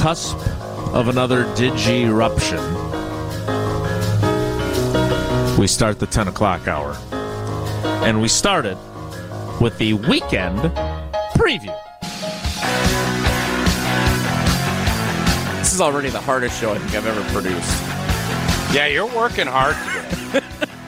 cusp of another digi-eruption, we start the 10 o'clock hour. And we started with the weekend preview. This is already the hardest show I think I've ever produced. Yeah, you're working hard today.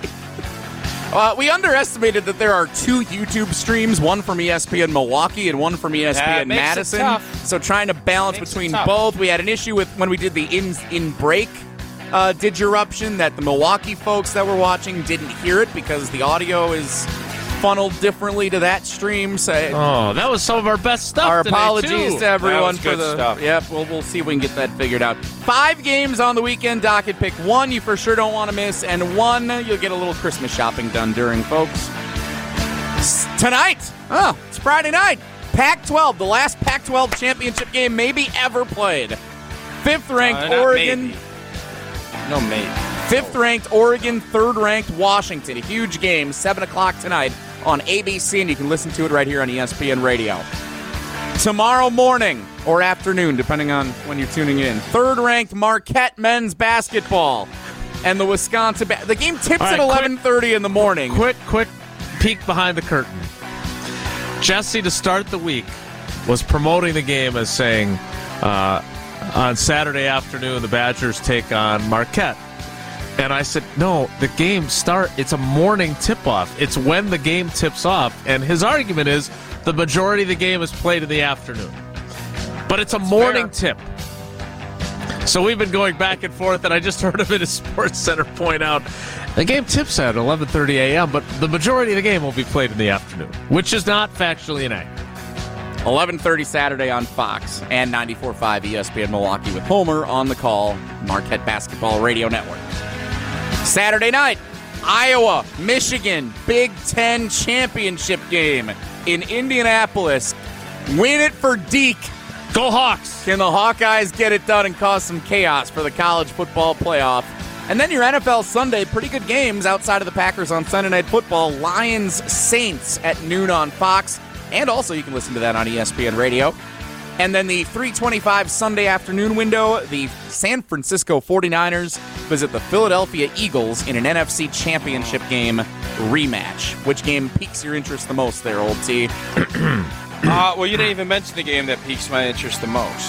We underestimated that there are 2 YouTube streams, one from ESPN Milwaukee and one from ESPN Madison. So trying to balance between both. We had an issue with when we did the in-break Digiruption that the Milwaukee folks that were watching didn't hear it because the audio is funneled differently to that stream. So that was some of our best stuff. Our today, apologies too. to everyone for good the stuff. Yep, we'll see if we can get that figured out. 5 games on the weekend docket. Pick 1 you for sure don't want to miss, and 1 you'll get a little Christmas shopping done during, folks. Tonight, it's Friday night. Pac-12, the last Pac-12 championship game maybe ever played. 5th-ranked Oregon. Maybe. No, maybe. 5th-ranked Oregon, 3rd-ranked Washington. A huge game, 7 o'clock tonight on ABC, and you can listen to it right here on ESPN Radio. Tomorrow morning or afternoon, depending on when you're tuning in, 3rd-ranked Marquette men's basketball and the Wisconsin. The game tips at 11:30 in the morning. Quick peek behind the curtain. Jesse, to start the week, was promoting the game as saying, on Saturday afternoon, the Badgers take on Marquette. And I said, no, the game it's a morning tip-off. It's when the game tips off. And his argument is the majority of the game is played in the afternoon. But it's a morning tip. So we've been going back and forth, and I just heard him in his Sports Center point out, the game tips at 11:30 a.m., but the majority of the game will be played in the afternoon, which is not factually inaccurate. 11:30 Saturday on Fox and 94.5 ESPN Milwaukee with Homer on the call, Marquette Basketball Radio Network. Saturday night, Iowa, Michigan, Big Ten championship game in Indianapolis. Win it for Deke. Go Hawks! Can the Hawkeyes get it done and cause some chaos for the college football playoff? And then your NFL Sunday, pretty good games outside of the Packers on Sunday Night Football. Lions-Saints at noon on Fox. And also you can listen to that on ESPN Radio. And then the 3:25 Sunday afternoon window, the San Francisco 49ers visit the Philadelphia Eagles in an NFC Championship game rematch. Which game piques your interest the most there, Old T? Well, you didn't even mention the game that piques my interest the most.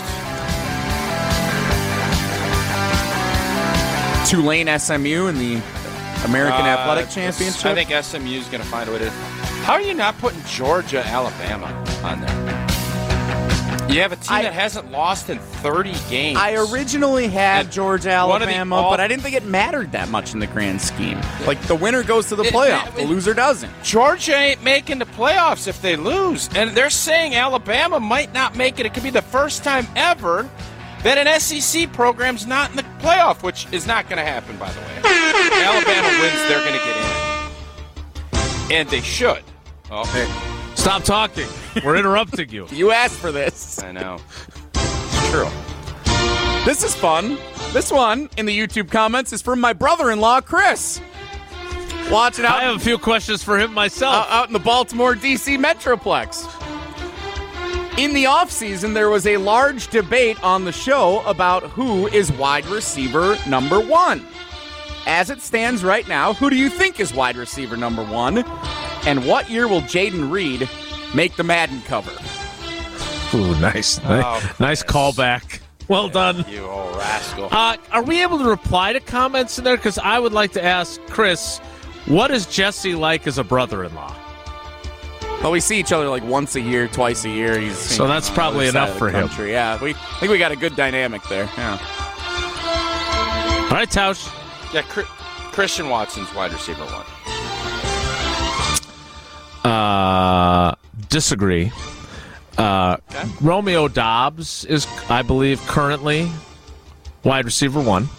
Tulane SMU in the American Athletic Championship. I think SMU is going to find a way to... How are you not putting Georgia, Alabama on there? You have a team that hasn't lost in 30 games. I originally had Georgia, Alabama, but I didn't think it mattered that much in the grand scheme. Like, the winner goes to the playoff. The loser doesn't. Georgia ain't making the playoffs if they lose. And they're saying Alabama might not make it. It could be the first time ever that an SEC program's not in the playoff, which is not going to happen, by the way. Alabama wins, they're going to get in. And they should. Okay. Stop talking. We're interrupting you. You asked for this. I know. It's true. This is fun. This one in the YouTube comments is from my brother-in-law, Chris. Watching out. I have a few questions for him myself. Out in the Baltimore, D.C. Metroplex. In the offseason, there was a large debate on the show about who is wide receiver number 1. As it stands right now, who do you think is wide receiver number 1? And what year will Jaden Reed make the Madden cover? Ooh, nice. Nice callback. Well done. You old rascal. Are we able to reply to comments in there? Because I would like to ask Chris, what is Jesse like as a brother-in-law? Well, we see each other like once a year, twice a year. So that's probably enough for him. Yeah, I think we got a good dynamic there. Yeah. All right, Tausch. Yeah, Christian Watson's wide receiver 1. Disagree. Okay. Romeo Doubs is, I believe, currently wide receiver 1.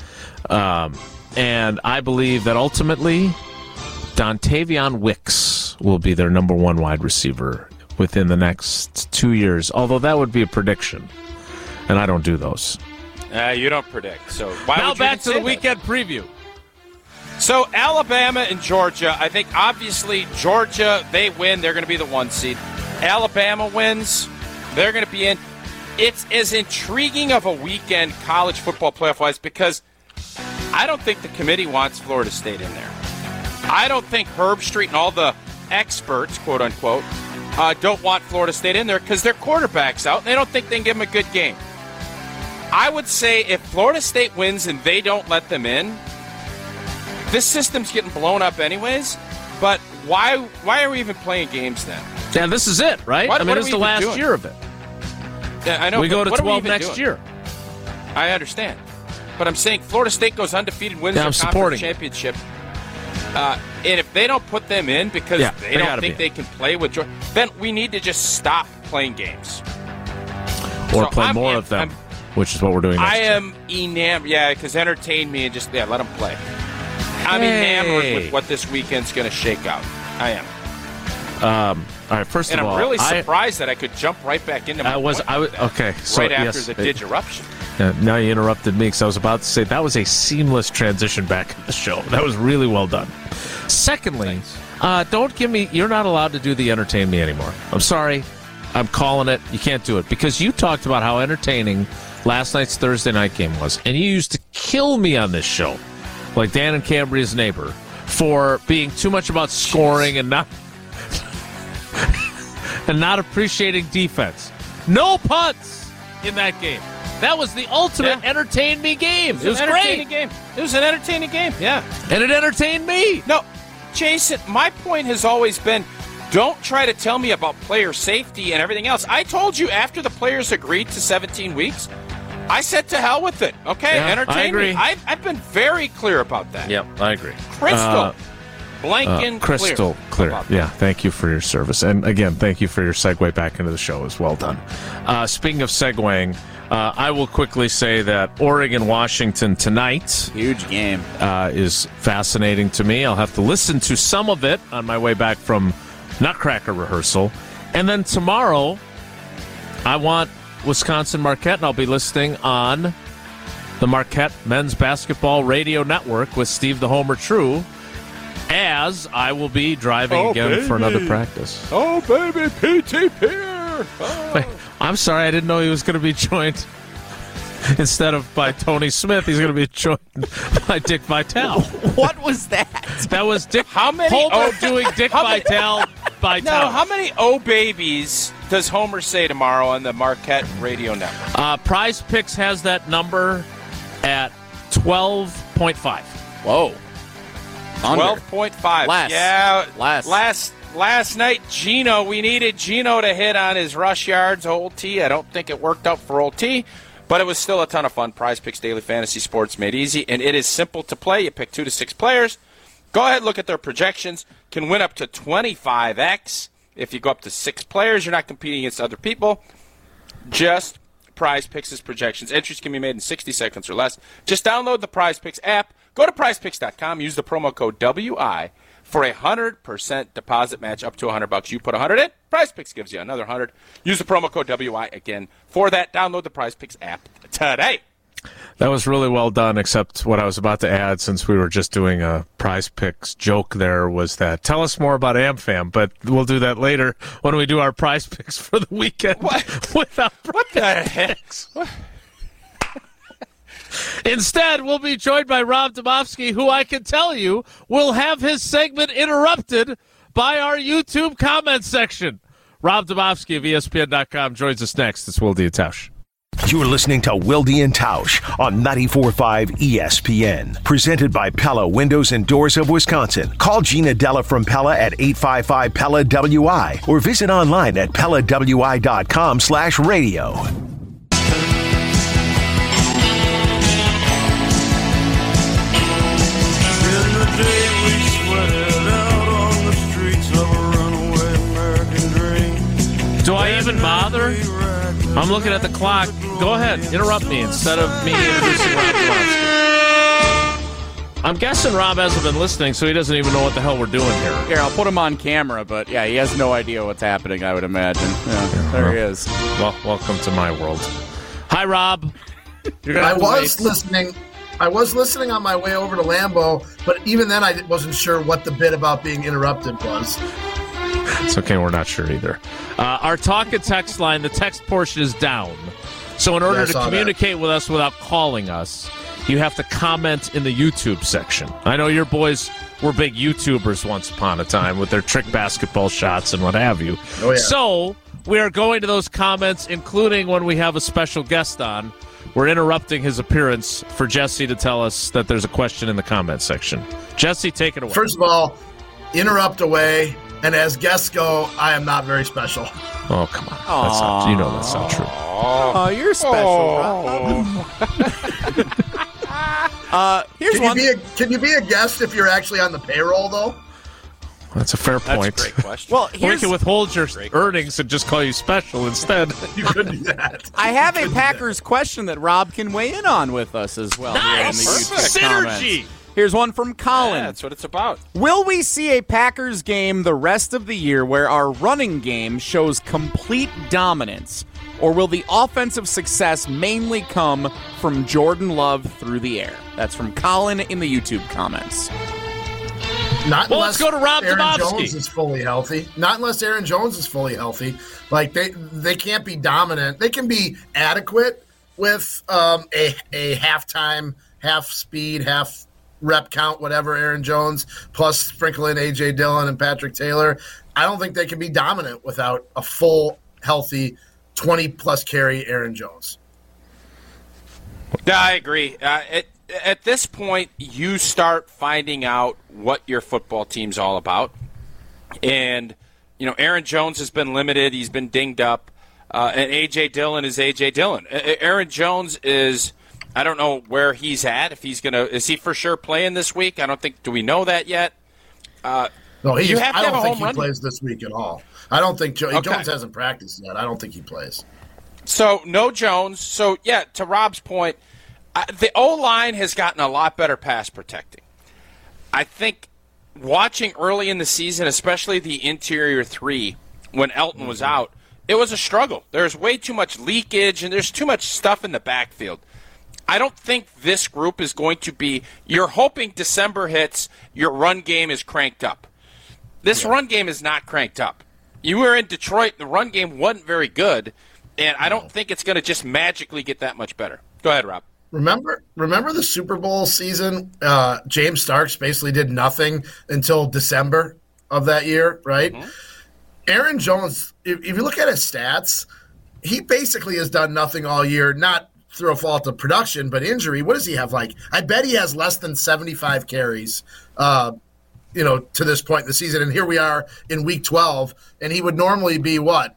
And I believe that ultimately Dontavion Wicks will be their number 1 wide receiver within the next 2 years, although that would be a prediction, and I don't do those. You don't predict. So why now would you back to the that? weekend preview. So Alabama and Georgia, I think obviously Georgia, they win, they're going to be the 1 seed. Alabama wins, they're going to be in. it's as intriguing of a weekend college football playoff-wise because I don't think the committee wants Florida State in there. I don't think Herb Street and all the experts, quote-unquote, don't want Florida State in there because their quarterback's out and they don't think they can give them a good game. I would say if Florida State wins and they don't let them in, this system's getting blown up anyways, but why are we even playing games then? Yeah, this is it, right? It's the last year of it. Yeah, I know. We go to 12 next year. I understand. But I'm saying Florida State goes undefeated, wins their conference championship. And if they don't put them in because they don't think they can play with Georgia, then we need to just stop playing games. Or play more of them, which is what we're doing next year. I am enamored, because entertain me and just, let them play. I'm enamored with what this weekend's going to shake out. I am. All right, first of all, I'm really surprised that I could jump right back into my okay. So right after the Digiruption. Now you interrupted me because I was about to say that was a seamless transition back in the show. That was really well done. Secondly, don't give me. You're not allowed to do the entertain me anymore. I'm sorry. I'm calling it. You can't do it because you talked about how entertaining last night's Thursday night game was, and you used to kill me on this show, like Dan and Cambria's neighbor, for being too much about scoring and not. And not appreciating defense. No punts in that game. That was the ultimate entertain me game. It was great. It was an entertaining game, yeah. And it entertained me. No, Jason, my point has always been don't try to tell me about player safety and everything else. I told you after the players agreed to 17 weeks, I said to hell with it. Okay, entertain me. I've been very clear about that. Yep, I agree. Crystal. Crystal clear. Yeah, thank you for your service. And again, thank you for your segue back into the show. It was well done. Speaking of segueing, I will quickly say that Oregon-Washington tonight, huge game, is fascinating to me. I'll have to listen to some of it on my way back from Nutcracker rehearsal. And then tomorrow, I want Wisconsin-Marquette, and I'll be listening on the Marquette Men's Basketball Radio Network with Steve the Homer True, as I will be driving again for another practice. Oh, baby, P.T. Pierre! Oh. Wait, I'm sorry, I didn't know he was going to be joined. Instead of by Tony Smith, he's going to be joined by Dick Vitale. What was that? That was Dick Homer doing Dick Vitale. No, how many babies does Homer say tomorrow on the Marquette Radio Network? Prize Picks has that number at 12.5. Whoa. 12.5. Less. Yeah. Last night, we needed Gino to hit on his rush yards, Old T. I don't think it worked out for Old T, but it was still a ton of fun. Prize Picks Daily Fantasy Sports made easy, and it is simple to play. You pick 2 to 6 players. Go ahead, look at their projections. Can win up to 25x. If you go up to 6 players, you're not competing against other people. Just Prize Picks' projections. Entries can be made in 60 seconds or less. Just download the Prize Picks app. Go to prizepicks.com. Use the promo code WI for a 100% deposit match up to $100. You put $100 in, Prize Picks gives you another $100. Use the promo code WI again for that. Download the Prize Picks app today. That was really well done, except what I was about to add, since we were just doing a Prize Picks joke there, was that tell us more about AmFam, but we'll do that later when we do our Prize Picks for the weekend. What the heck? Instead, we'll be joined by Rob Domofsky, who I can tell you will have his segment interrupted by our YouTube comment section. Rob Domofsky of ESPN.com joins us next. It's Wilde and Tausch. You're listening to Wilde and Tausch on 94.5 ESPN. Presented by Pella Windows and Doors of Wisconsin. Call Gina Della from Pella at 855-PELLA-WI or visit online at PellaWI.com/radio. Do I even bother? I'm looking at the clock. Go ahead, interrupt me instead of me introducing Rob Domofsky. I'm guessing Rob hasn't been listening, so he doesn't even know what the hell we're doing here. Here, I'll put him on camera, but yeah, he has no idea what's happening, I would imagine. Yeah, there he is. Well, welcome to my world. Hi, Rob. I was listening on my way over to Lambeau, but even then I wasn't sure what the bit about being interrupted was. It's okay, we're not sure either. Our talk and text line, the text portion is down. So in order to communicate with us without calling us, you have to comment in the YouTube section. I know your boys were big YouTubers once upon a time with their trick basketball shots and what have you. Oh, yeah. So we are going to those comments, including when we have a special guest on. We're interrupting his appearance for Jesse to tell us that there's a question in the comment section. Jesse, take it away. First of all, interrupt away. And as guests go, I am not very special. Oh, come on. That's not, you know that's not true. Oh, you're special. Here's one. Can you be a guest if you're actually on the payroll, though? That's a fair point. That's a great question. Well, We can withhold your earnings and just call you special instead. You could do that. I have a Packers question that Rob can weigh in on with us as well. Nice! Here in the YouTube Synergy! comments. Here's one from Colin. Yeah, that's what it's about. Will we see a Packers game the rest of the year where our running game shows complete dominance? Or will the offensive success mainly come from Jordan Love through the air? That's from Colin in the YouTube comments. Not Well, unless let's go to Rob Aaron Domofsky. Jones is fully healthy. Not unless Aaron Jones is fully healthy. Like they can't be dominant. They can be adequate with a halftime, half speed, half rep count, whatever, Aaron Jones, plus sprinkle in A.J. Dillon and Patrick Taylor. I don't think they can be dominant without a full, healthy, 20-plus carry Aaron Jones. Yeah, I agree. At this point, you start finding out what your football team's all about. And, Aaron Jones has been limited. He's been dinged up. And A.J. Dillon is A.J. Dillon. Aaron Jones is, I don't know where he's at. If he's is he for sure playing this week? Do we know that yet? No, I don't think he plays this week at all. I don't think Jones hasn't practiced yet. I don't think he plays. So, no Jones. So, yeah, to Rob's point, the O-line has gotten a lot better pass protecting. I think watching early in the season, especially the interior three, when Elton was out, it was a struggle. There's way too much leakage, and there's too much stuff in the backfield. I don't think this group is going to be – you're hoping December hits, your run game is cranked up. This run game is not cranked up. You were in Detroit, the run game wasn't very good, and I don't think it's going to just magically get that much better. Go ahead, Rob. Remember the Super Bowl season? James Starks basically did nothing until December of that year, right? Mm-hmm. Aaron Jones, if you look at his stats, he basically has done nothing all year, not through a fault of production, but injury. What does he have? I bet he has less than 75 carries, to this point in the season. And here we are in week 12, and he would normally be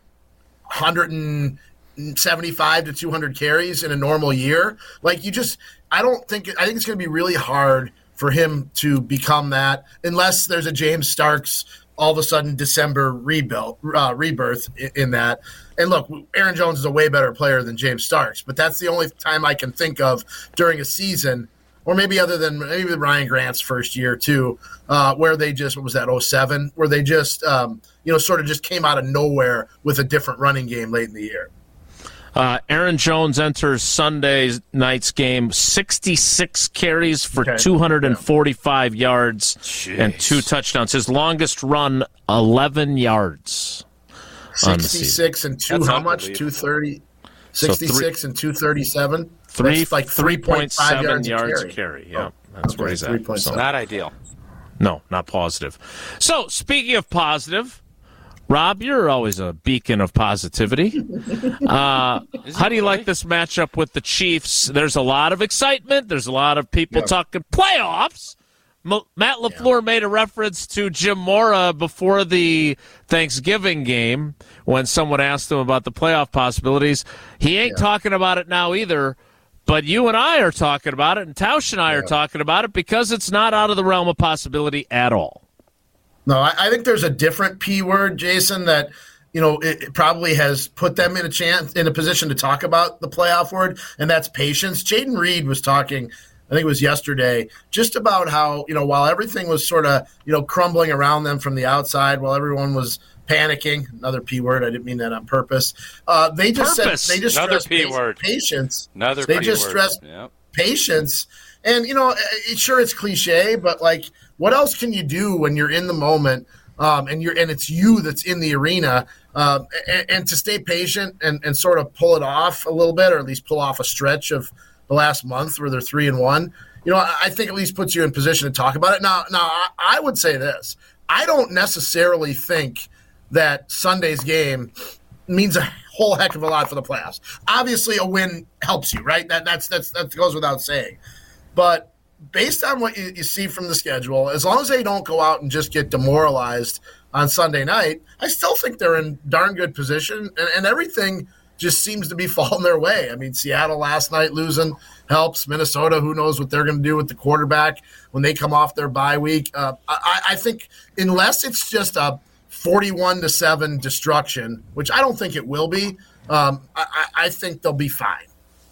175 to 200 carries in a normal year. I think it's going to be really hard for him to become that unless there's a James Starks all of a sudden December rebirth in that. And look, Aaron Jones is a way better player than James Starks, but that's the only time I can think of during a season, or maybe other than maybe Ryan Grant's first year too, where they just, what was that, 2007, where they just, sort of just came out of nowhere with a different running game late in the year. Aaron Jones enters Sunday night's game, 66 carries for 245 yards and 2 touchdowns. His longest run, 11 yards. 66 and 2, how much? 230. 66 and 237. That's like 3.7 yards a carry. Yeah, that's where he's at. So not ideal. No, not positive. So, speaking of positive, Rob, you're always a beacon of positivity. How do you like this matchup with the Chiefs? There's a lot of excitement. There's a lot of people talking playoffs. Matt LaFleur made a reference to Jim Mora before the Thanksgiving game when someone asked him about the playoff possibilities. He ain't talking about it now either, but you and I are talking about it, and Tausch and I are talking about it because it's not out of the realm of possibility at all. No, I think there's a different P word, Jason, that it probably has put them in a position to talk about the playoff word, and that's patience. Jaden Reed was talking, I think it was yesterday, just about how while everything was sort of crumbling around them from the outside, while everyone was panicking, another P word, I didn't mean that on purpose. They just stressed patience. They just stressed patience, and sure, it's cliche, but what else can you do when you're in the moment and it's you that's in the arena, and to stay patient and sort of pull it off a little bit, or at least pull off a stretch of the last month where they're 3-1. I think at least puts you in position to talk about it. Now, I would say this: I don't necessarily think that Sunday's game means a whole heck of a lot for the playoffs. Obviously, a win helps you, right? That goes without saying. But based on what you see from the schedule, as long as they don't go out and just get demoralized on Sunday night, I still think they're in darn good position, and everything just seems to be falling their way. I mean, Seattle last night losing helps. Minnesota, who knows what they're going to do with the quarterback when they come off their bye week. I think unless it's just a 41-7 destruction, which I don't think it will be, I think they'll be fine.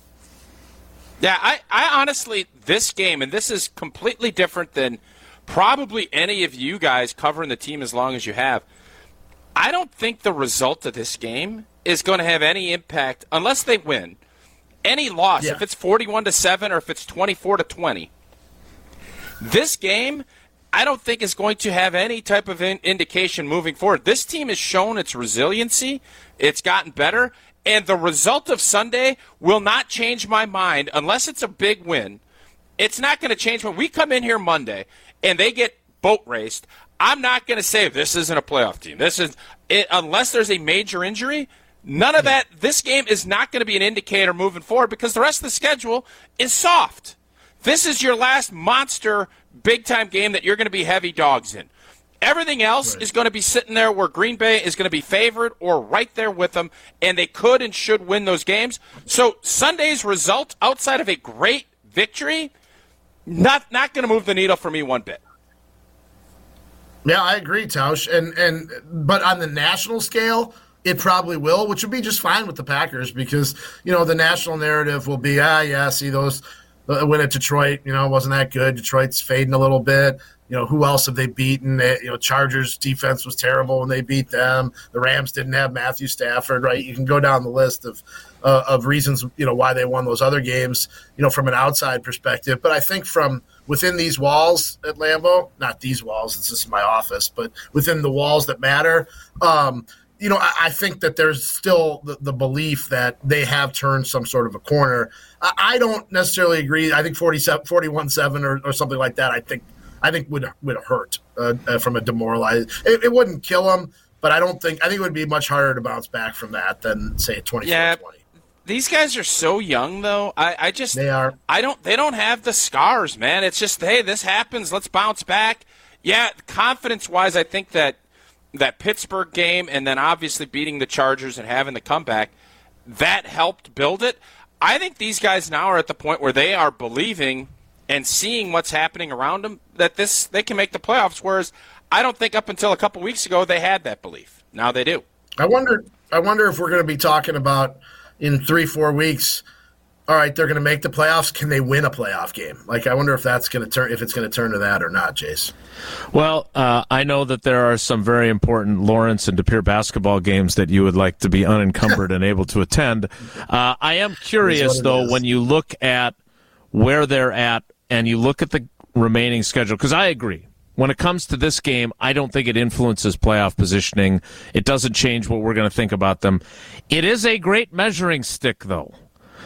Yeah, I honestly, this game, and this is completely different than probably any of you guys covering the team as long as you have, I don't think the result of this game is going to have any impact unless they win. Any loss, if it's 41-7 or if it's 24-20, this game I don't think is going to have any type of indication moving forward. This team has shown its resiliency. It's gotten better. And the result of Sunday will not change my mind unless it's a big win. It's not going to change when we come in here Monday and they get boat raced. I'm not going to say this isn't a playoff team. This is it, unless there's a major injury. None of that. This game is not going to be an indicator moving forward because the rest of the schedule is soft. This is your last monster big-time game that you're going to be heavy dogs in. Everything else is going to be sitting there where Green Bay is going to be favored or right there with them, and they could and should win those games. So Sunday's result, outside of a great victory, not going to move the needle for me one bit. Yeah, I agree, Tausch. But on the national scale, it probably will, which would be just fine with the Packers because, the national narrative will be, see those win at Detroit, wasn't that good. Detroit's fading a little bit. Who else have they beaten? Chargers defense was terrible when they beat them. The Rams didn't have Matthew Stafford, right? You can go down the list of reasons, why they won those other games, from an outside perspective. But I think from within these walls at Lambeau, not these walls, this is my office, but within the walls that matter, I think that there's still the belief that they have turned some sort of a corner. I don't necessarily agree. I think 41-7 or something like that, I think would hurt from a demoralized. It wouldn't kill them, but I think it would be much harder to bounce back from that than say 24-20. Yeah, these guys are so young though. They are. They don't have the scars, man. It's just, hey, this happens. Let's bounce back. Yeah, confidence wise, I think that Pittsburgh game and then obviously beating the Chargers and having the comeback, that helped build it. I think these guys now are at the point where they are believing and seeing what's happening around them, that they can make the playoffs, whereas I don't think up until a couple weeks ago they had that belief. Now they do. I wonder if we're going to be talking about in 3-4 weeks, all right, they're going to make the playoffs. Can they win a playoff game? I wonder if it's going to turn to that or not, Jace. Well, I know that there are some very important Lawrence and De Pere basketball games that you would like to be unencumbered and able to attend. I am curious, though, when you look at where they're at and you look at the remaining schedule, because I agree. When it comes to this game, I don't think it influences playoff positioning. It doesn't change what we're going to think about them. It is a great measuring stick, though.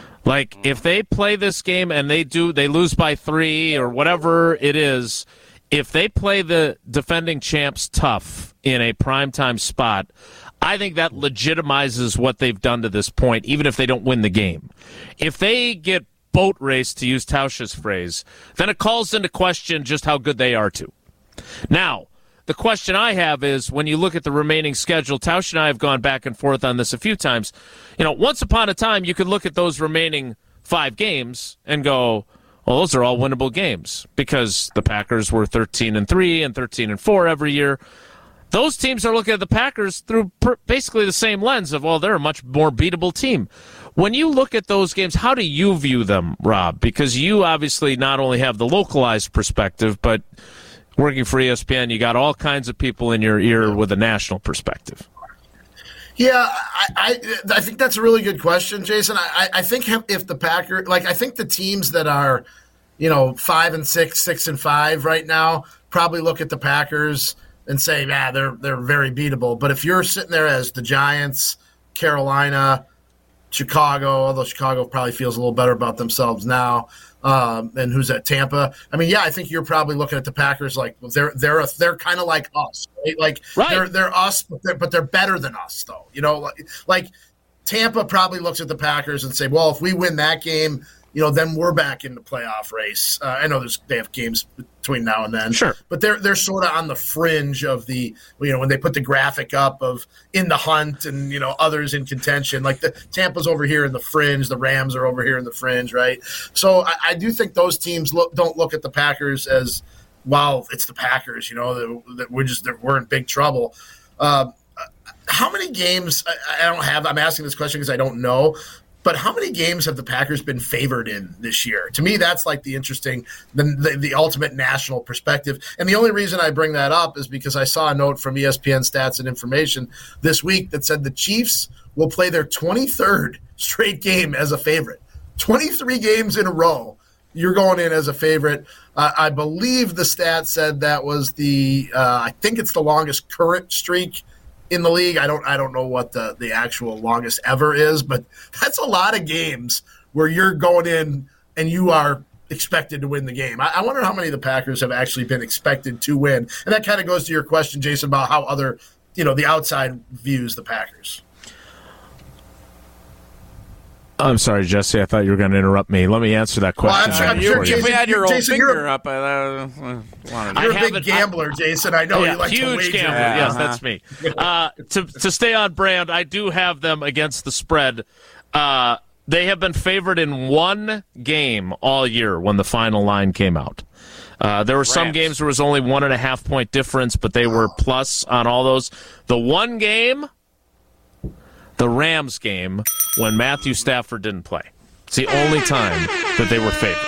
If they play this game and they lose by 3 or whatever it is, if they play the defending champs tough in a primetime spot, I think that legitimizes what they've done to this point, even if they don't win the game. If they get boat race, to use Tausch's phrase, then it calls into question just how good they are too. Now, the question I have is, when you look at the remaining schedule, Tausch and I have gone back and forth on this a few times. Once upon a time, you could look at those remaining 5 games and go, well, those are all winnable games because the Packers were 13-3 and 13-4 every year. Those teams are looking at the Packers through basically the same lens of, well, they're a much more beatable team. When you look at those games, how do you view them, Rob? Because you obviously not only have the localized perspective, but working for ESPN, you got all kinds of people in your ear with a national perspective. Yeah, I think that's a really good question, Jason. I think if the Packers, I think the teams that are, 5-6, 6-5 right now, probably look at the Packers and say, they're very beatable. But if you're sitting there as the Giants, Carolina, Chicago, although Chicago probably feels a little better about themselves now, and who's at Tampa. I mean, I think you're probably looking at the Packers like they're kind of like us, right? Like they're us, but they're better than us, though. You know, like Tampa probably looks at the Packers and say, well, if we win that game, you know, then we're back in the playoff race. I know they have games between now and then, sure, but they're sort of on the fringe of the, you know, when they put the graphic up of in the hunt and, you know, others in contention. Like the Tampa's over here in the fringe, the Rams are over here in the fringe, right? So I do think those teams don't look at the Packers as, wow, it's the Packers, you know, that we're in big trouble. How many games? I'm asking this question because I don't know. But how many games have the Packers been favored in this year? To me, that's like the interesting, the ultimate national perspective. And the only reason I bring that up is because I saw a note from ESPN Stats and Information this week that said the Chiefs will play their 23rd straight game as a favorite. 23 games in a row, you're going in as a favorite. I believe the stat said that was I think it's the longest current streak in the league. I don't know what the actual longest ever is, but that's a lot of games where you're going in and you are expected to win the game. I wonder how many of the Packers have actually been expected to win. And that kind of goes to your question, Jason, about how other, you know, the outside views the Packers. I'm sorry, Jesse. I thought you were going to interrupt me. Let me answer that question. Well, I'm sure, if we had your old Jason, finger up, you're a big gambler, Jason. I know you like to wager. Huge gambler. Yes, that's me. To stay on brand, I do have them against the spread. They have been favored in one game all year when the final line came out. There were some games where it was only 1.5 point difference, but they were plus on all those. The one game, the Rams game, when Matthew Stafford didn't play. It's the only time that they were favored.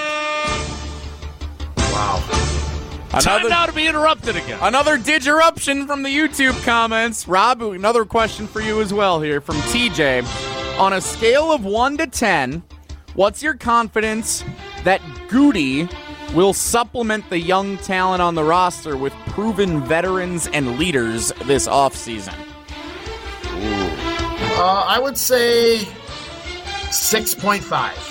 Wow. Time now to be interrupted again. Another digiruption from the YouTube comments. Rob, another question for you as well here from TJ. On a scale of 1 to 10, what's your confidence that Goody will supplement the young talent on the roster with proven veterans and leaders this offseason? I would say 6.5.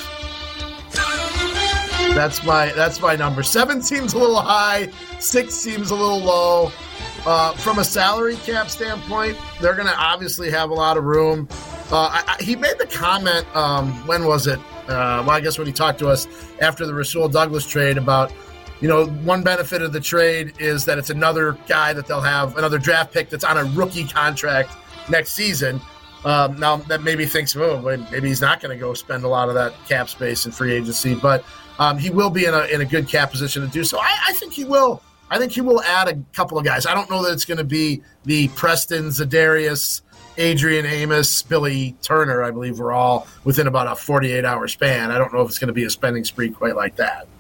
That's my number. 7 seems a little high. 6 seems a little low. From a salary cap standpoint, they're going to obviously have a lot of room. He made the comment, when was it? I guess when he talked to us after the Rasul Douglas trade about, you know, one benefit of the trade is that it's another guy that they'll have, another draft pick that's on a rookie contract next season. Now that maybe thinks, maybe he's not going to go spend a lot of that cap space in free agency, but he will be in a good cap position to do so. I think he will. I think he will add a couple of guys. I don't know that it's going to be the Preston, Zadarius, Adrian Amos, Billy Turner. I believe we're all within about a 48-hour span. I don't know if it's going to be a spending spree quite like that.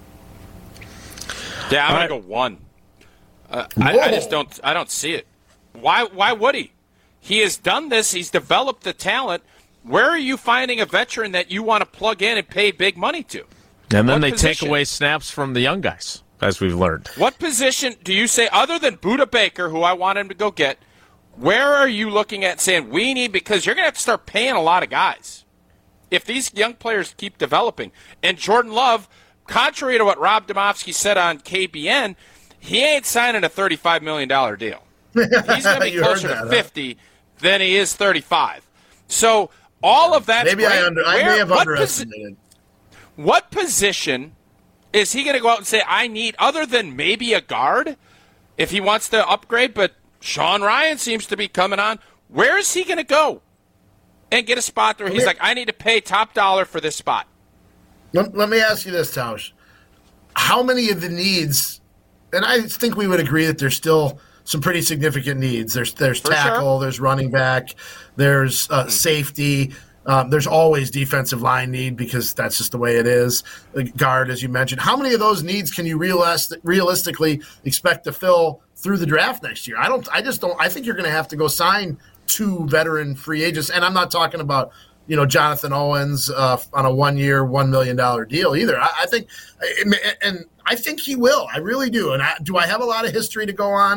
Yeah, I'm going to go 1. I just don't. I don't see it. Why would he? He has done this. He's developed the talent. Where are you finding a veteran that you want to plug in and pay big money to? And then they take away snaps from the young guys, as we've learned. What position do you say, other than Budda Baker, who I want him to go get, where are you looking at saying we need, because you're going to have to start paying a lot of guys if these young players keep developing. And Jordan Love, contrary to what Rob Domofsky said on KBN, he ain't signing a $35 million deal. He's going to be closer to 50 than he is 35. So all of that's maybe great. I may have underestimated. What position is he going to go out and say, I need, other than maybe a guard, if he wants to upgrade, but Sean Ryan seems to be coming on. Where is he going to go and get a spot where he's like, I need to pay top dollar for this spot? Let me ask you this, Tausch. How many of the needs, and I think we would agree that there's still some pretty significant needs. There's tackle, there's running back, there's safety. There's always defensive line need because that's just the way it is. Guard, as you mentioned. How many of those needs can you realistically expect to fill through the draft next year? I think you're going to have to go sign 2 veteran free agents. And I'm not talking about, you know, Jonathan Owens on a 1-year, $1 million deal either. I think he will. I really do. And do I have a lot of history to go on?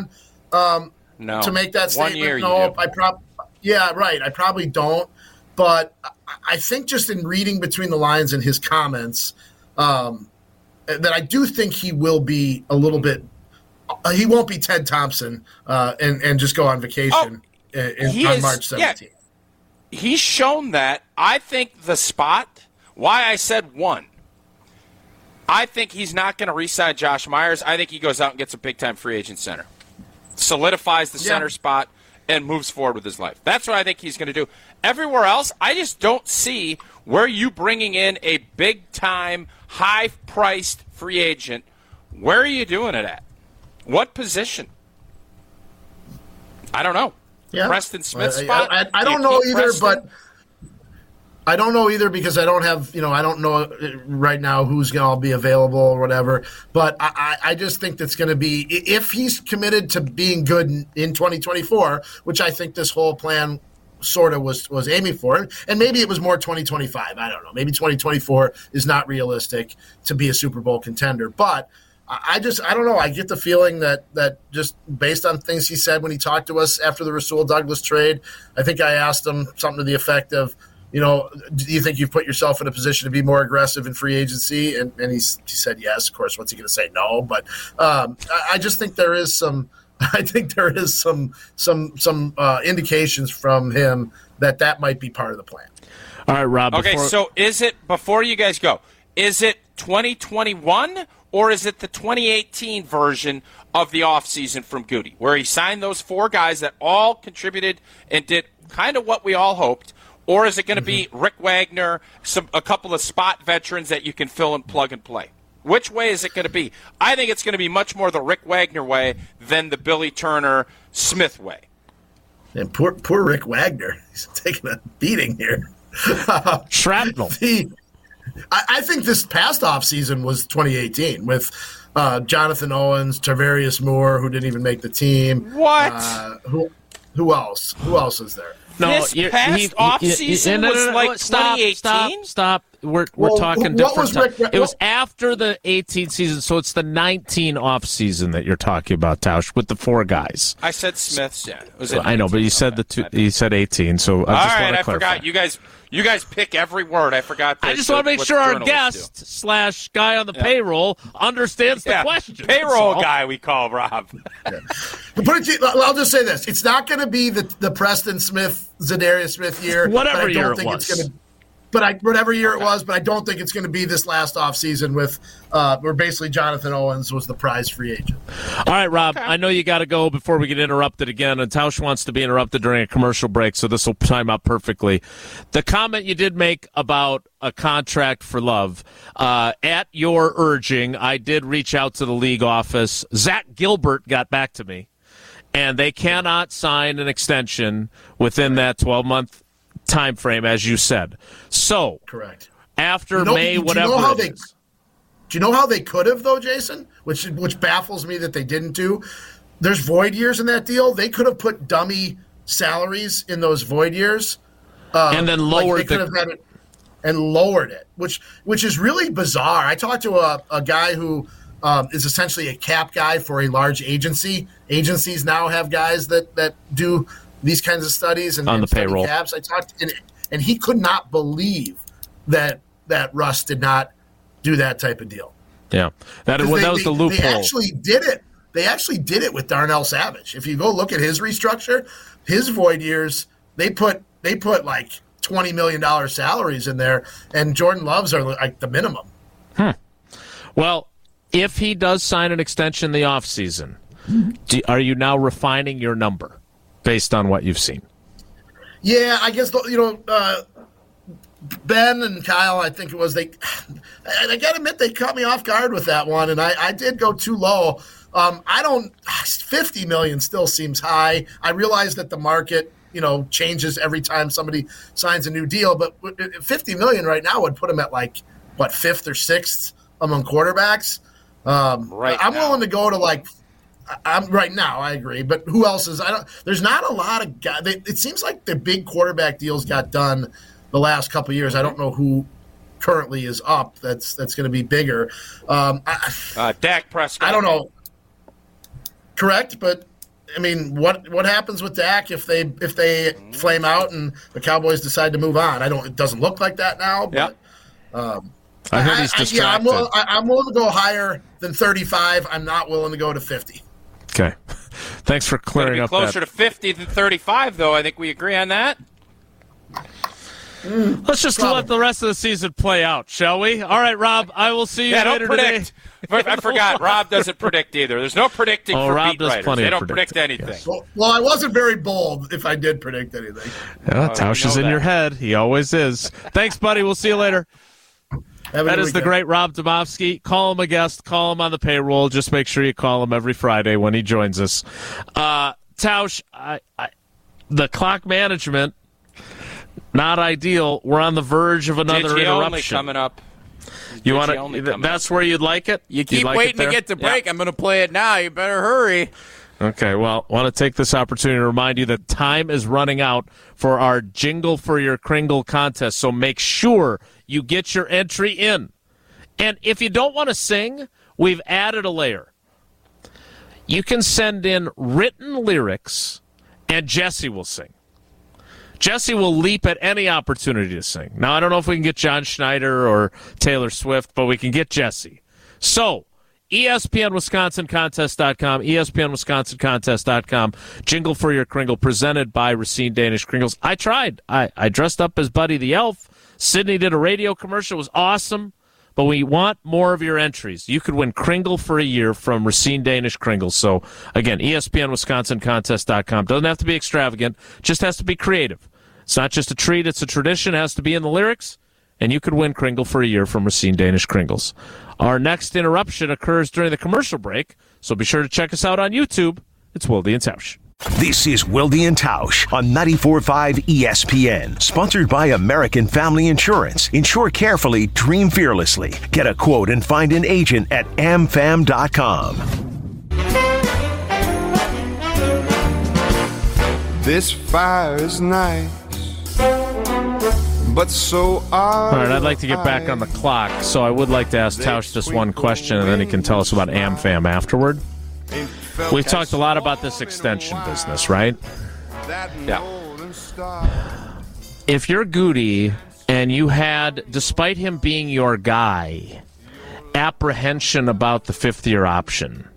No. to make that 1 statement. year No, you do. I probably don't. But I think just in reading between the lines in his comments, that I do think he will be a little bit. He won't be Ted Thompson and just go on vacation on March 17th. Yeah, he's shown that. I think the spot. Why I said 1. I think he's not going to re-sign Josh Myers. I think he goes out and gets a big-time free agent center, solidifies the center spot, and moves forward with his life. That's what I think he's going to do. Everywhere else, I just don't see where you bringing in a big-time, high-priced free agent. Where are you doing it at? What position? I don't know. Yeah. Preston Smith spot? I don't know either, but I don't know either because I don't have, I don't know right now who's going to be available or whatever. But I just think that's going to be, if he's committed to being good in 2024, which I think this whole plan sort of was aiming for, and maybe it was more 2025. I don't know. Maybe 2024 is not realistic to be a Super Bowl contender. But I don't know. I get the feeling that just based on things he said when he talked to us after the Rasul Douglas trade, I think I asked him something to the effect of, do you think you've put yourself in a position to be more aggressive in free agency? And he said yes. Of course, what's he going to say? No. But I just think there is some. I think there is some indications from him that might be part of the plan. All right, Rob. Okay, so is it, before you guys go, is it 2021 or is it the 2018 version of the offseason from Goody, where he signed those 4 guys that all contributed and did kind of what we all hoped? Or is it going to be Rick Wagner, a couple of spot veterans that you can fill and plug and play? Which way is it going to be? I think it's going to be much more the Rick Wagner way than the Billy Turner Smith way. And poor Rick Wagner. He's taking a beating here. Shrapnel. I think this past offseason was 2018 with Jonathan Owens, Tarvarius Moore, who didn't even make the team. What? Who else? Who else is there? No, this past offseason was like 2018? Stop. We're talking different was time. It was after the 18 season, so it's the 19 offseason that you're talking about, Tausch, with the 4 guys. I said Smith's. Yeah, it was I know, but you said the 2. You said 18, so I just want to clarify. Forgot. You guys pick every word. I forgot. I just want to make sure our guest / guy on the payroll understands the question. Payroll guy, we call Rob. I'll just say this: it's not going to be the Preston Smith, Zadarius Smith year. Whatever year it was. Whatever year it was, but I don't think it's going to be this last offseason with where basically Jonathan Owens was the prize free agent. All right, Rob, I know you got to go before we get interrupted again, and Tausch wants to be interrupted during a commercial break, so this will time out perfectly. The comment you did make about a contract for Love, at your urging, I did reach out to the league office. Zach Gilbert got back to me, and they cannot sign an extension within that 12-month time frame, as you said. So, correct. After May, whatever it is. Do you know how they could have, though, Jason? Which baffles me that they didn't do. There's void years in that deal. They could have put dummy salaries in those void years, and then lowered lowered it, which is really bizarre. I talked to a guy who is essentially a cap guy for a large agency. Agencies now have guys that do these kinds of studies and on the payroll. Caps. I talked, and he could not believe that Russ did not do that type of deal. Yeah, that was the loophole. They actually did it. They actually did it with Darnell Savage. If you go look at his restructure, his void years, they put like $20 million salaries in there, and Jordan Love's are like the minimum. Well, if he does sign an extension in the offseason, are you now refining your number based on what you've seen? Yeah, I guess, Ben and Kyle, I think it was, I got to admit, they caught me off guard with that one, and I did go too low. $50 million still seems high. I realize that the market, changes every time somebody signs a new deal, but $50 million right now would put him at fifth or sixth among quarterbacks. I'm willing to go to I'm right now. I agree, but who else is? There's not a lot of guys. It seems like the big quarterback deals got done the last couple of years. I don't know who currently is up. That's going to be bigger. Dak Prescott. I don't know. Correct, but I mean, what happens with Dak if they flame out and the Cowboys decide to move on? It doesn't look like that now. But, I heard he's distracted. I'm willing to go higher than 35. I'm not willing to go to 50. Okay. Thanks for clearing up closer that. to 50 than 35, though. I think we agree on that. Let's just let the rest of the season play out, shall we? All right, Rob, I will see you later don't predict. today. I forgot. Rob doesn't predict either. There's no predicting for Rob beat does writers. plenty They of don't predict anything. Yes. Well, I wasn't very bold if I did predict anything. Yeah, Tausch is in your head. He always is. Thanks, buddy. We'll see you later. That is the great Rob Demovsky. Call him a guest. Call him on the payroll. Just make sure you call him every Friday when he joins us. Tausch, the clock management, not ideal. We're on the verge of another interruption coming up. You want to? That's where you'd like it. You keep waiting to get to break. Yeah. I'm going to play it now. You better hurry. Okay, well, I want to take this opportunity to remind you that time is running out for our Jingle for Your Kringle contest, so make sure you get your entry in. And if you don't want to sing, we've added a layer. You can send in written lyrics, and Jesse will sing. Jesse will leap at any opportunity to sing. Now, I don't know if we can get John Schneider or Taylor Swift, but we can get Jesse. So, ESPNWisconsinContest.com, ESPNWisconsinContest.com, Jingle for Your Kringle, presented by Racine Danish Kringles. I tried. I dressed up as Buddy the Elf. Sydney did a radio commercial. It was awesome. But we want more of your entries. You could win Kringle for a year from Racine Danish Kringles. So, again, ESPNWisconsinContest.com. Doesn't have to be extravagant. Just has to be creative. It's not just a treat. It's a tradition. It has to be in the lyrics. And you could win Kringle for a year from Racine Danish Kringles. Our next interruption occurs during the commercial break, so be sure to check us out on YouTube. It's Wilde and Tausch. This is Wilde and Tausch on 94.5 ESPN. Sponsored by American Family Insurance. Insure carefully, dream fearlessly. Get a quote and find an agent at amfam.com. This fire is nice, but so all right, I'd like to get back on the clock, so I would like to ask Tausch just one question, and then he can tell us about AmFam afterward. We've talked a lot about this extension business, right? Yeah. If you're Goody and you had, despite him being your guy, apprehension about the fifth-year option,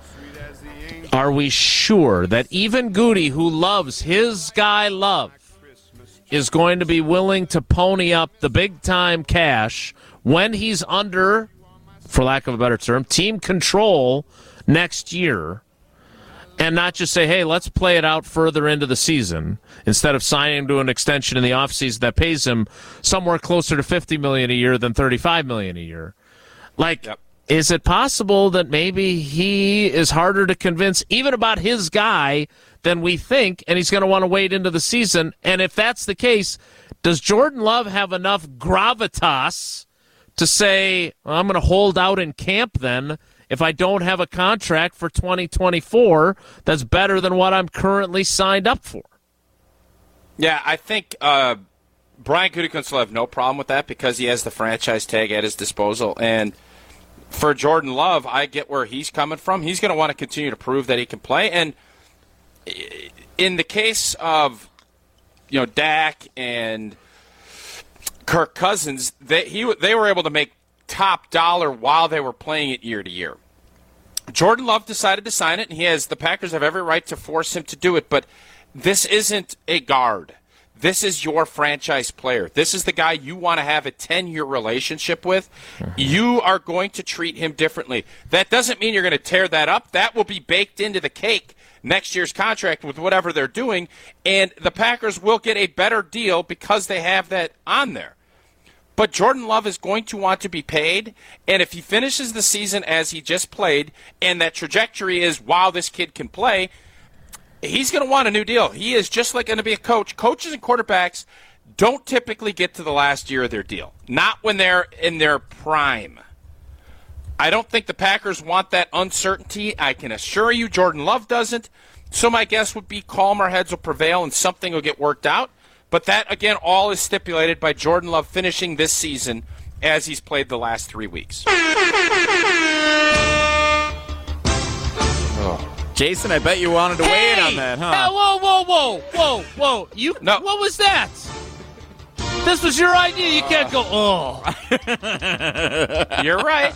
are we sure that even Goody, who loves his guy Love, is going to be willing to pony up the big-time cash when he's under, for lack of a better term, team control next year, and not just say, hey, let's play it out further into the season instead of signing him to an extension in the offseason that pays him somewhere closer to $50 million a year than $35 million a year? Is it possible that maybe he is harder to convince even about his guy than we think, and he's going to want to wait into the season? And if that's the case, does Jordan Love have enough gravitas to say, well, I'm going to hold out in camp then if I don't have a contract for 2024 that's better than what I'm currently signed up for? Yeah, I think Brian Gutekunst will have no problem with that because he has the franchise tag at his disposal. And for Jordan Love, I get where he's coming from. He's going to want to continue to prove that he can play. And in the case of, Dak and Kirk Cousins, they were able to make top dollar while they were playing it year to year. Jordan Love decided to sign it, and the Packers have every right to force him to do it, but this isn't a guard. This is your franchise player. This is the guy you want to have a 10-year relationship with. You are going to treat him differently. That doesn't mean you're going to tear that up. That will be baked into the cake next year's contract with whatever they're doing, and the Packers will get a better deal because they have that on there. But Jordan Love is going to want to be paid, and if he finishes the season as he just played, and that trajectory is, wow, this kid can play, he's going to want a new deal. He is just like going to be a coach. Coaches and quarterbacks don't typically get to the last year of their deal, not when they're in their prime. I don't think the Packers want that uncertainty. I can assure you Jordan Love doesn't. So my guess would be calmer heads will prevail and something will get worked out. But that, again, all is stipulated by Jordan Love finishing this season as he's played the last 3 weeks. Jason, I bet you wanted to weigh in on that, huh? Hey, whoa. No. What was that? This was your idea. You can't go, oh. You're right.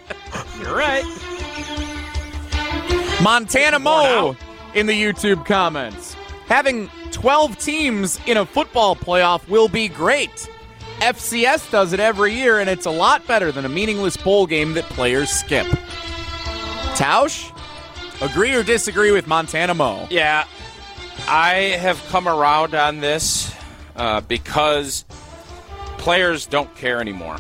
Montana Mo in the YouTube comments. Having 12 teams in a football playoff will be great. FCS does it every year, and it's a lot better than a meaningless bowl game that players skip. Tausch, agree or disagree with Montana Mo? Yeah, I have come around on this because players don't care anymore.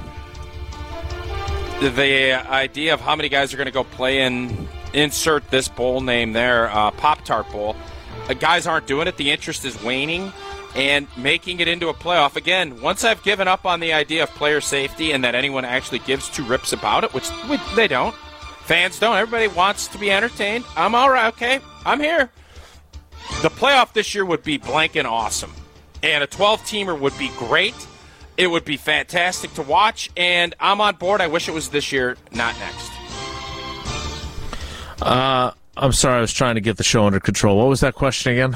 The idea of how many guys are going to go play in, insert this bowl name there, Pop-Tart Bowl, guys aren't doing it. The interest is waning, and making it into a playoff. Again, once I've given up on the idea of player safety and that anyone actually gives two rips about it, which they don't. Fans don't. Everybody wants to be entertained. I'm all right. Okay, I'm here. The playoff this year would be blanking awesome, and a 12-teamer would be great. It would be fantastic to watch, and I'm on board. I wish it was this year, not next. I'm sorry, I was trying to get the show under control. What was that question again?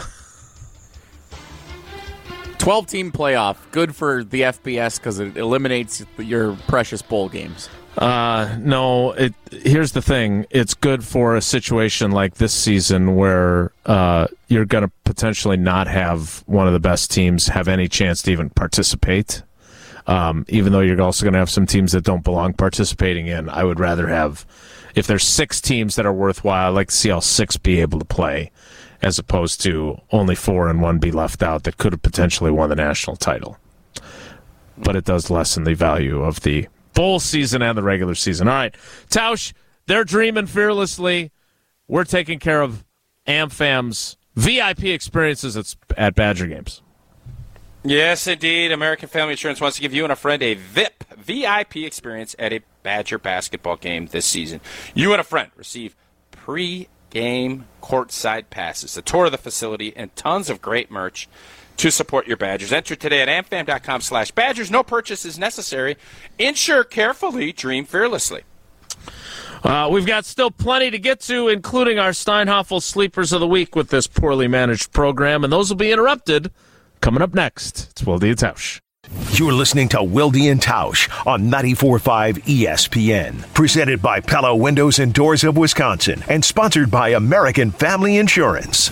12-team playoff, good for the FBS because it eliminates your precious bowl games. No, here's the thing. It's good for a situation like this season where you're going to potentially not have one of the best teams have any chance to even participate. Even though you're also going to have some teams that don't belong participating in. I would rather have, if there's 6 teams that are worthwhile, I'd like to see all 6 be able to play, as opposed to only 4 and 1 be left out that could have potentially won the national title. But it does lessen the value of the bowl season and the regular season. All right, Tausch, they're dreaming fearlessly. We're taking care of AmFam's VIP experiences at Badger games. Yes, indeed. American Family Insurance wants to give you and a friend a VIP experience at a Badger basketball game this season. You and a friend receive pre-game courtside passes, a tour of the facility, and tons of great merch to support your Badgers. Enter today at amfam.com/Badgers. No purchase is necessary. Insure carefully. Dream fearlessly. We've got still plenty to get to, including our Steinhoffel Sleepers of the Week with this poorly managed program, and those will be interrupted. Coming up next, it's Wilde and Tausch. You're listening to Wilde and Tausch on 94.5 ESPN. Presented by Pella Windows and Doors of Wisconsin and sponsored by American Family Insurance.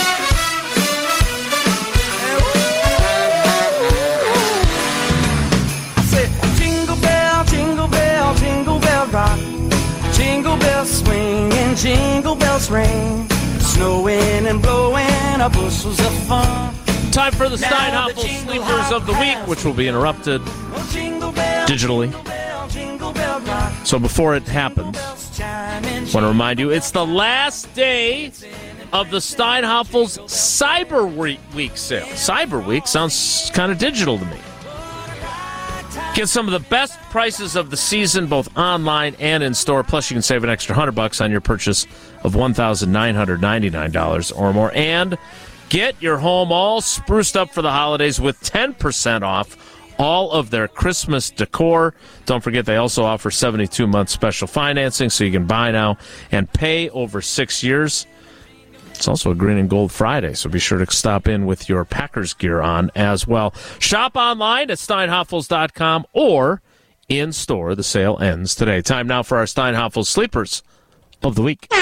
Jingle bell, jingle bell, jingle bell rock. Jingle bells swing and jingle bells ring. Snowing and blowing are bushels of fun. Time for the Steinhoffel Sleepers of the Week, which will be interrupted digitally. So before it happens, I want to remind you, it's the last day of the Steinhoffel's Cyber Week sale. Cyber Week sounds kind of digital to me. Get some of the best prices of the season, both online and in store. Plus, you can save an extra $100 on your purchase of $1,999 or more. And get your home all spruced up for the holidays with 10% off all of their Christmas decor. Don't forget, they also offer 72-month special financing, so you can buy now and pay over 6 years. It's also a Green and Gold Friday, so be sure to stop in with your Packers gear on as well. Shop online at steinhoffels.com or in store. The sale ends today. Time now for our Steinhoffel Sleepers of the Week.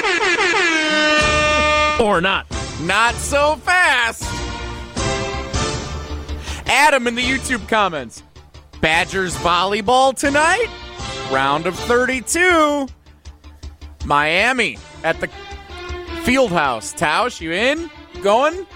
Or not. Not so fast. Adam in the YouTube comments. Badgers volleyball tonight? Round of 32. Miami at the Fieldhouse. Tausch, you in? Going?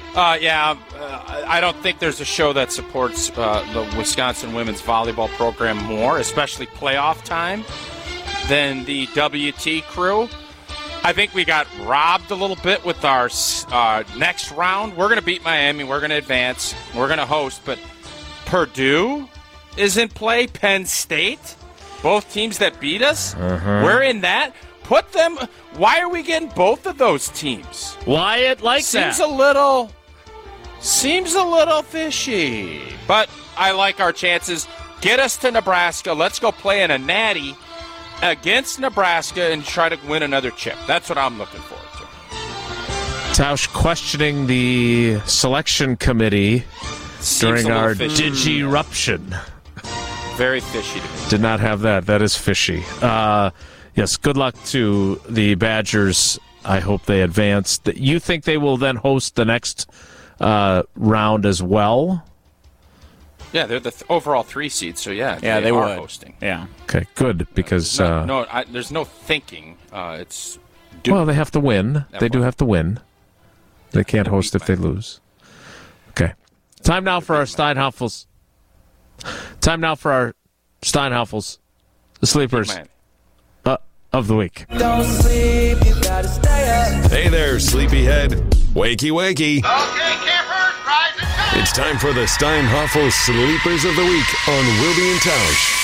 I don't think there's a show that supports the Wisconsin women's volleyball program more, especially playoff time, than the WT crew. I think we got robbed a little bit with our next round. We're going to beat Miami. We're going to advance. We're going to host. But Purdue is in play. Penn State. Both teams that beat us. We're in that. Put them. Why are we getting both of those teams? Wyatt like Seems that. Seems a little fishy. But I like our chances. Get us to Nebraska. Let's go play in a natty against Nebraska and try to win another chip. That's what I'm looking forward to. Tausch questioning the selection committee during our digi-eruption. Very fishy to me. Did not have that. That is fishy. Yes, good luck to the Badgers. I hope they advance. You think they will then host the next round as well? Yeah, they're the overall 3 seeds, so yeah, they are would. hosting. Yeah. Okay, good, because... there's no thinking. It's well, they have to win. They do have to win. They can't host if they lose. Okay. Time now for our Steinhoffels. The sleepers of the week. Don't sleep, you gotta stay up. Hey there, sleepyhead. Wakey, wakey. Okay, campers, rise and shine. It's time for the Steinhoffel Sleepers of the Week on Wilde and Tausch.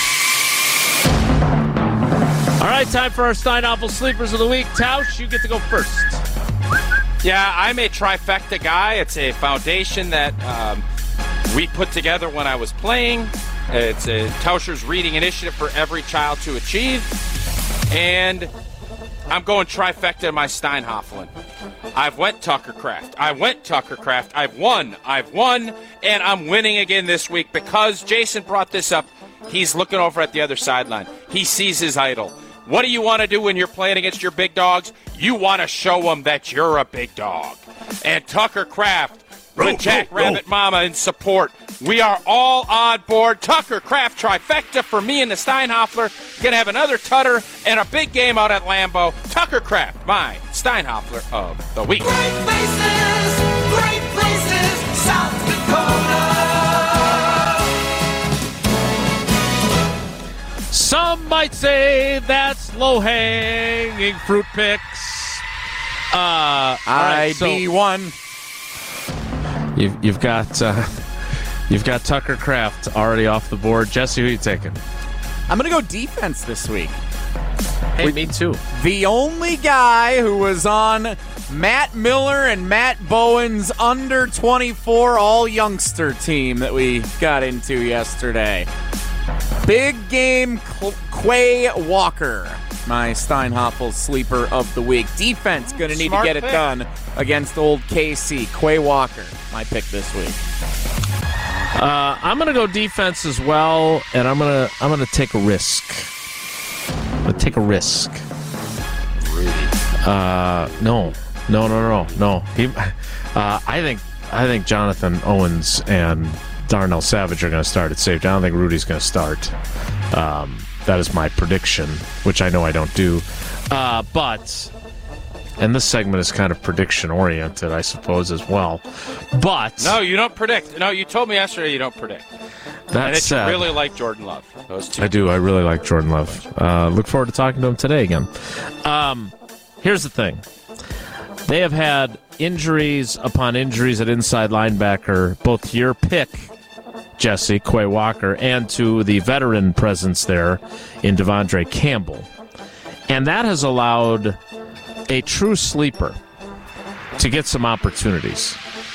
All right, time for our Steinhoffel Sleepers of the Week. Tausch, you get to go first. Yeah, I'm a trifecta guy. It's a foundation that we put together when I was playing. It's a Tauscher's Reading Initiative for Every Child to Achieve. And I'm going trifecta in my Steinhoffelin. I've went Tucker Kraft. I've won, and I'm winning again this week because Jason brought this up. He's looking over at the other sideline. He sees his idol. What do you want to do when you're playing against your big dogs? You want to show them that you're a big dog. And Tucker Kraft with Jack Rabbit Mama in support. We are all on board. Tucker Kraft trifecta for me and the Steinhoffler. Going to have another tutter and a big game out at Lambeau. Tucker Kraft, my Steinhoffler of the week. Great places, South Dakota. Some might say that's low-hanging fruit picks. IB1. You've got Tucker Kraft already off the board. Jesse, who are you taking? I'm going to go defense this week. Hey, me too. The only guy who was on Matt Miller and Matt Bowen's under 24 all-youngster team that we got into yesterday. Big game Quay Walker, my Steinhoffel sleeper of the week. Defense going to need to get it done against old KC. Quay Walker, my pick this week. I'm going to go defense as well, and I'm going to take a risk. I'm going to take a risk. No. I think Jonathan Owens and Darnell Savage are going to start at safety. I don't think Rudy's going to start. That is my prediction, which I know I don't do. And this segment is kind of prediction-oriented, I suppose, as well. But... No, you don't predict. No, you told me yesterday you don't predict. That's and you really like Jordan Love. Those two. I do. I really like Jordan Love. Look forward to talking to him today again. Here's the thing. They have had injuries upon injuries at inside linebacker, both to your pick, Jesse, Quay Walker, and to the veteran presence there in Devondre Campbell. And that has allowed a true sleeper to get some opportunities.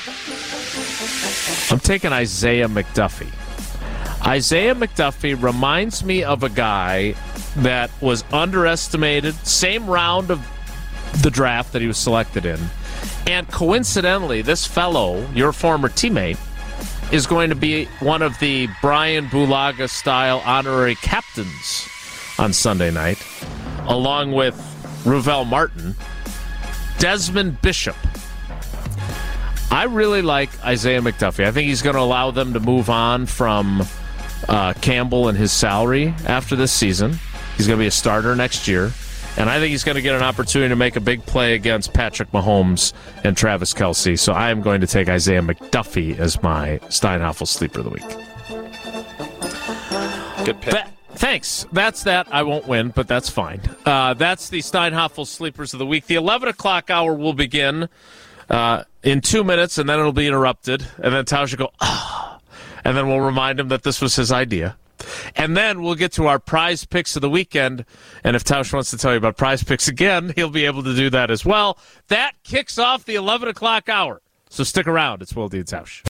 I'm taking Isaiah McDuffie. Isaiah McDuffie reminds me of a guy that was underestimated, same round of the draft that he was selected in. And coincidentally, this fellow, your former teammate, is going to be one of the Brian Bulaga-style honorary captains on Sunday night, along with Ruvell Martin, Desmond Bishop. I really like Isaiah McDuffie. I think he's going to allow them to move on from Campbell and his salary after this season. He's going to be a starter next year. And I think he's going to get an opportunity to make a big play against Patrick Mahomes and Travis Kelce. So I am going to take Isaiah McDuffie as my Steinhoffel sleeper of the week. Good pick. Thanks. That's that. I won't win, but that's fine. That's the Steinhoffel sleepers of the week. The 11 o'clock hour will begin in 2 minutes, and then it'll be interrupted. And then Tausch will go, ah. And then we'll remind him that this was his idea. And then we'll get to our prize picks of the weekend. And if Tausch wants to tell you about prize picks again, he'll be able to do that as well. That kicks off the 11 o'clock hour. So stick around. It's Wilde and Tausch.